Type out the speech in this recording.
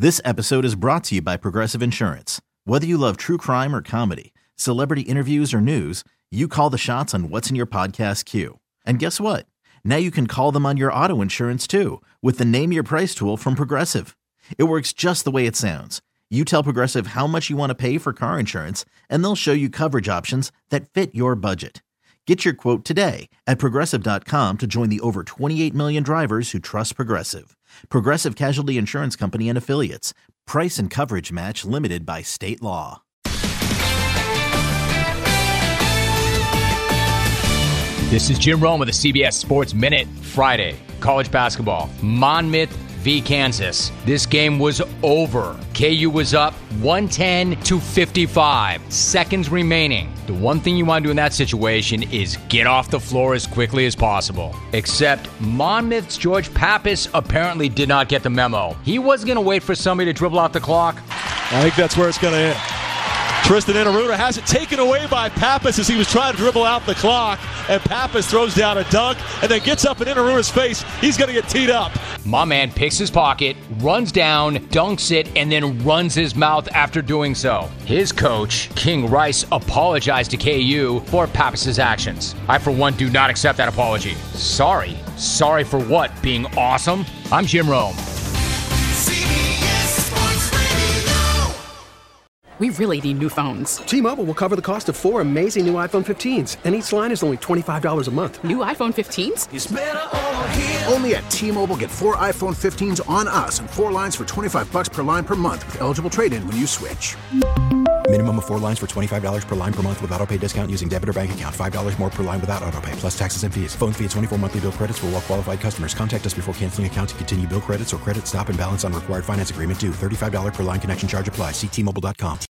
This episode is brought to you by Progressive Insurance. Whether you love true crime or comedy, celebrity interviews or news, you call the shots on what's in your podcast queue. And guess what? Now you can call them on your auto insurance too with the Name Your Price tool from Progressive. It works just the way it sounds. You tell Progressive how much you want to pay for car insurance, and they'll show you coverage options that fit your budget. Get your quote today at Progressive.com to join the over 28 million drivers who trust Progressive. Progressive Casualty Insurance Company and Affiliates. Price and coverage match limited by state law. This is Jim Rome with the CBS Sports Minute. Friday, college basketball. Monmouth v. Kansas. This game was over. KU was up 110-55. Seconds remaining. The one thing you want to do in that situation is get off the floor as quickly as possible. Except Monmouth's George Pappas apparently did not get the memo. He wasn't going to wait for somebody to dribble out the clock. I think that's where it's going to end. Tristan Enaruna has it taken away by Pappas as he was trying to dribble out the clock, and Pappas throws down a dunk and then gets up in Enaruna's face. He's going to get teed up. My man picks his pocket, runs down, dunks it, and then runs his mouth after doing so. His coach, King Rice, apologized to KU for Pappas' actions. I, for one, do not accept that apology. Sorry. Sorry for what? Being awesome? I'm Jim Rome. We really need new phones. T-Mobile will cover the cost of 4 amazing new iPhone 15s, and each line is only $25 a month. New iPhone 15s? It's better over here. Only at T-Mobile, get 4 iPhone 15s on us and 4 lines for $25 per line per month with eligible trade-in when you switch. Minimum of 4 lines for $25 per line per month with autopay discount using debit or bank account. $5 more per line without autopay, plus taxes and fees. Phone fee at 24 monthly bill credits for well-qualified customers. Contact us before canceling account to continue bill credits or credit stop and balance on required finance agreement due. $35 per line connection charge applies. See T-Mobile.com.